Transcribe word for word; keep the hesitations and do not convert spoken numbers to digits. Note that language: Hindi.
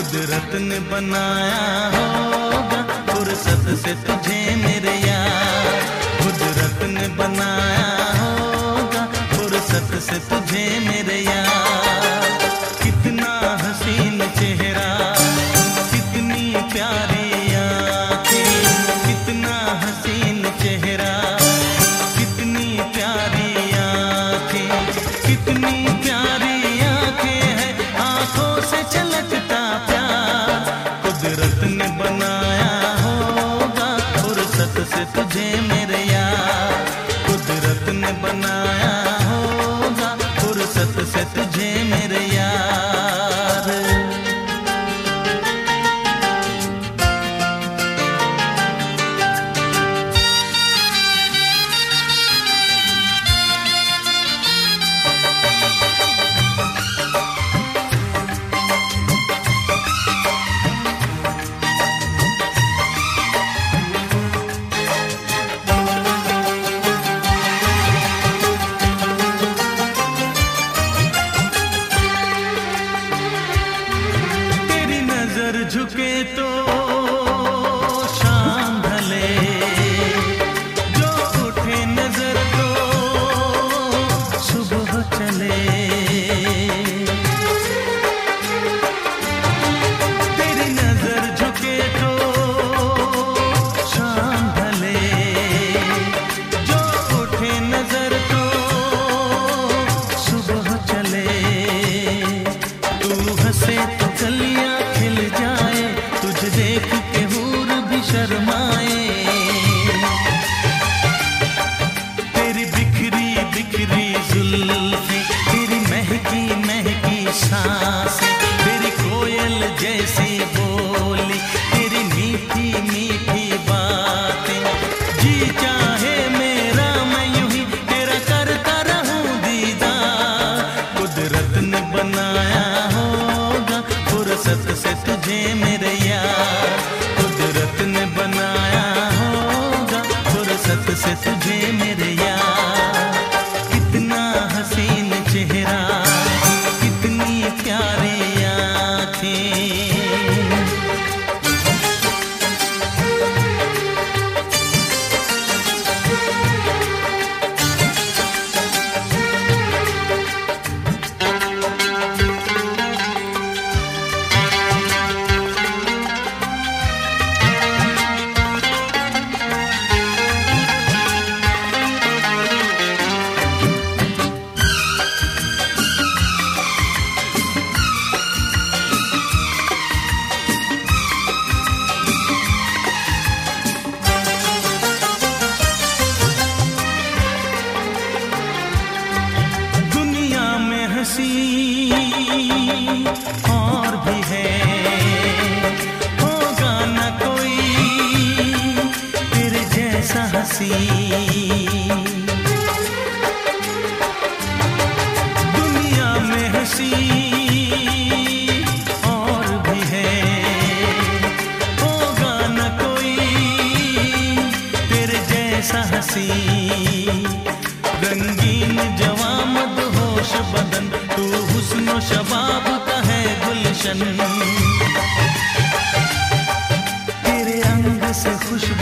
कुदरत ने बनाया होगा फुर्सत से तुझे मेरे यार, कुदरत ने बनाया होगा फुर्सत से तुझे मेरे यार। कितना हसीन चेहरा, कितनी प्यारी आँखें, कितना हसीन चेहरा, कितनी प्यारी आँखें, कितनी प्यारी आँखें हैं, आँखों से छलकता प्यार। कुदरत ने बनाया होगा फुर्सत से तुझे मेरे यार, कुदरत ने बनाया होगा फुर्सत से तुझे मेरे यार। झुके तो शाम ढले, जो उठे नजर तो सुबह चले। तेरी नजर झुके तो शाम ढले, जो उठे नजर तो सुबह चले। तू हंसे तो कलियां खिल जाए, तुझे देख के हूर भी शर्माए। तेरी बिखरी बिखरी जुल्फें, तेरी महकी महकी सांसें, तेरी कोयल जैसी बोली, तेरी मीठी मीठी बातें। जी चाहे मेरा मैं यूं ही तेरा करता रहूं दीदार। कुदरत ने बनाया होगा फुर्सत से तुझे मेरे यार, कुदरत ने बनाया होगा फुर्सत से तुझे मेरे यार। कितना हसीन चेहरा, कितनी प्यारी आँखें। और भी है, होगा न कोई तेरे जैसा हंसी। दुनिया में हंसी और भी है, होगा न कोई तेरे जैसा हंसी। रंगीन जवां मदहोश बदन, तू हुस्न शबाब का है गुलशन। तेरे अंग से खुशबू